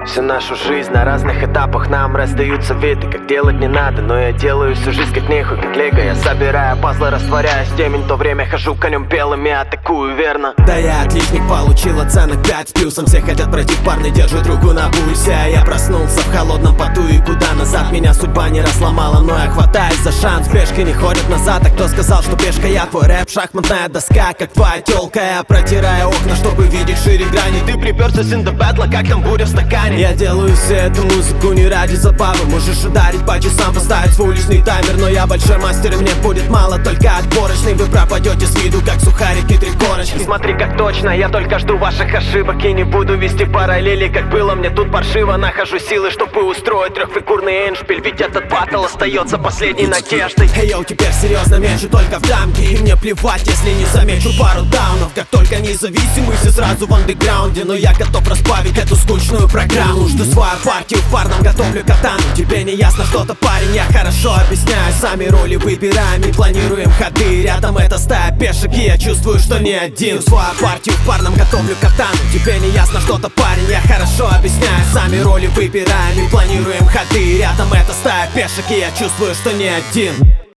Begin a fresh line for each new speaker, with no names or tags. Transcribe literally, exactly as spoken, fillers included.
Всю нашу жизнь на разных этапах нам раздаются виды, как делать не надо, но я делаю всю жизнь как нехуй, как лего. Я собираю пазлы, растворяюсь в темень, в то время хожу конем белым и атакую, верно?
Да я отличник, получил оценок пять с плюсом. Все хотят пройти в парни, держат руку на пульсе. А я проснулся в холодном поту, и куда назад меня судьба не разломала. Но я хватаюсь за шанс, пешки не ходят назад. А кто сказал, что пешка я? Твой рэп, шахматная доска, как твоя тёлка. Я протираю окна, чтобы видеть шире грани. Ты приперся с индобэтла, как там буря в стакане. Я делаю всю эту музыку не ради забавы. Можешь ударить по часам, поставить свой уличный таймер. Но я большой мастер, и мне будет мало только отборочный. Вы пропадете с виду, как сухарики, три корочки.
Смотри, как точно, я только жду ваших ошибок и не буду вести параллели, как было мне тут паршиво. Нахожу силы, чтобы устроить трехфигурный эндшпиль, ведь этот баттл остается последней надеждой.
Эй, йоу, теперь серьезно, мечу только в дамке. И мне плевать, если не замечу пару даунов. Как только независимый, все сразу в андеграунде. Но я готов разбавить эту скучную программу. Жду свою партию в парном, готовлю катану. Тебе не ясно что-то, парень, я хорошо объясняю. Сами роли выбираем и планируем ходы. Рядом эта стая пешек, и я чувствую, что не один. Свою партию в парном, готовлю катану. Тебе не ясно что-то, парень, я хорошо объясняю. Сами роли выбираем и планируем ходы. Рядом эта стая пешек, и я чувствую, что не один.